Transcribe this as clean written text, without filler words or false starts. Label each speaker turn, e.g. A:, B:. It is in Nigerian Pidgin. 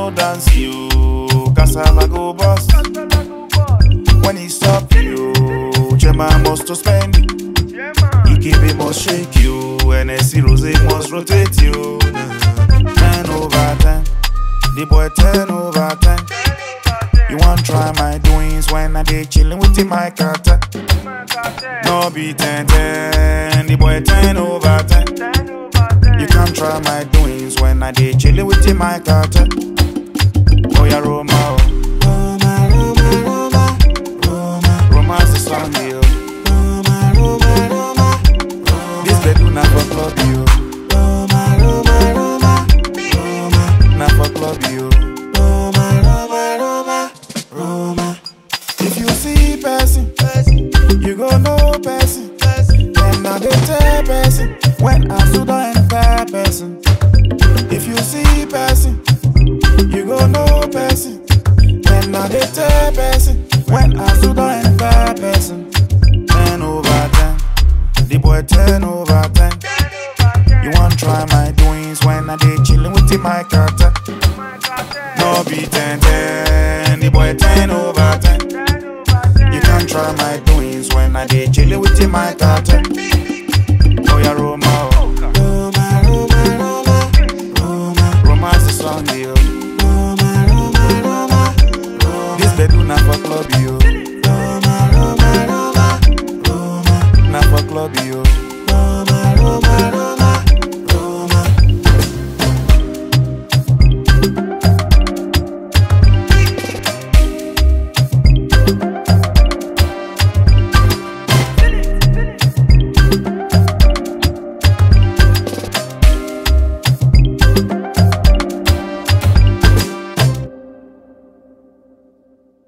A: no dance you, cassava go bust. When he stop you, Chema must to spend. Ikebe must shake you, NSC Rose must rotate you. 10 over 10, the boy 10 over 10. You want try my doings when I dey chillin' with my carter. No be 10-10, the boy 10 over 10. You can't try my doings when I dey chillin' with my carter. Oh yeah, Roma, oh. Roma, Roma, Roma, Roma. Roma's the song, yo. Roma, Roma, Roma, Roma. This bedroom na for club, yo. Roma, Roma, Roma, Roma. Na for club, yo. Roma, Roma, Roma, Roma. If you see person, you go know person. And now they tell person when I stood and fair person. If you see person, you go know person. And now they tell person when I stood and fair person. 10 over 10, the boy 10 over 10. You want try my doings when I dey chillin' with my carter. No be 10-10, the boy 10 over 10. You can't try my doings when I dey chillin' with my carter.